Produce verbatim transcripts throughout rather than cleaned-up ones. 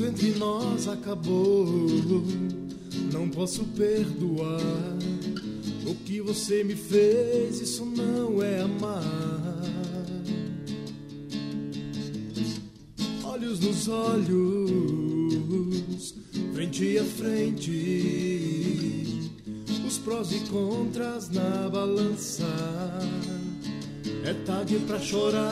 Tudo entre nós acabou, não posso perdoar. O que você me fez, isso não é amar. Olhos nos olhos, frente a frente, os prós e contras na balança. É tarde pra chorar.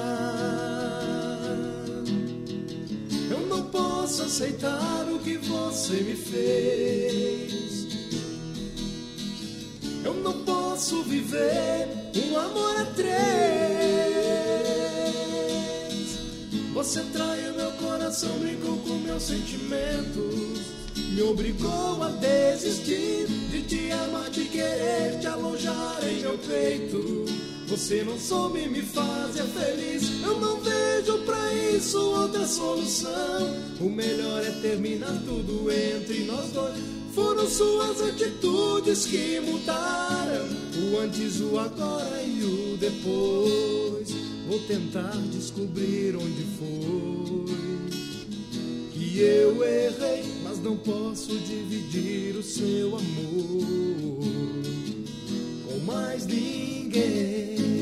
Eu não posso aceitar o que você me fez. Eu não posso viver um amor a três. Você traiu meu coração, brincou com meus sentimentos, me obrigou a desistir de te amar, de querer te alojar em meu peito. Você não soube me fazer feliz. Eu não vejo pra isso outra solução. O melhor é terminar tudo entre nós dois. Foram suas atitudes que mudaram o antes, o agora e o depois. Vou tentar descobrir onde foi que eu errei, mas não posso dividir o seu amor com mais ninguém.